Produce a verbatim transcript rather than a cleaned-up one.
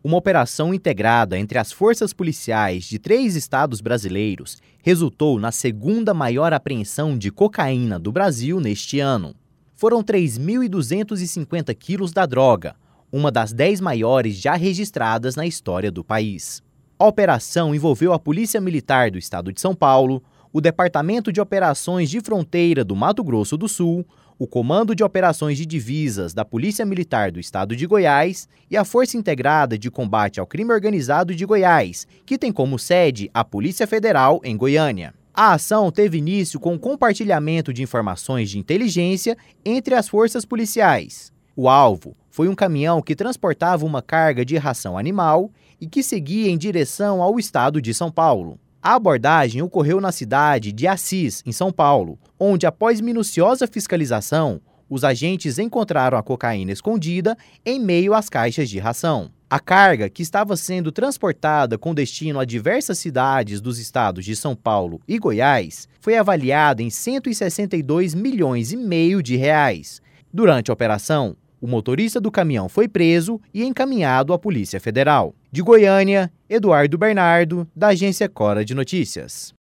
Uma operação integrada entre as forças policiais de três estados brasileiros resultou na segunda maior apreensão de cocaína do Brasil neste ano. Foram três mil duzentos e cinquenta quilos da droga, uma das dez maiores já registradas na história do país. A operação envolveu a Polícia Militar do Estado de São Paulo, o Departamento de Operações de Fronteira do Mato Grosso do Sul, o Comando de Operações de Divisas da Polícia Militar do Estado de Goiás e a Força Integrada de Combate ao Crime Organizado de Goiás, que tem como sede a Polícia Federal em Goiânia. A ação teve início com o compartilhamento de informações de inteligência entre as forças policiais. O alvo foi um caminhão que transportava uma carga de ração animal e que seguia em direção ao estado de São Paulo. A abordagem ocorreu na cidade de Assis, em São Paulo, onde, após minuciosa fiscalização, os agentes encontraram a cocaína escondida em meio às caixas de ração. A carga, que estava sendo transportada com destino a diversas cidades dos estados de São Paulo e Goiás, foi avaliada em cento e sessenta e dois milhões e meio de reais. Durante a operação, o motorista do caminhão foi preso e encaminhado à Polícia Federal. De Goiânia, Eduardo Bernardo, da Agência Cora de Notícias.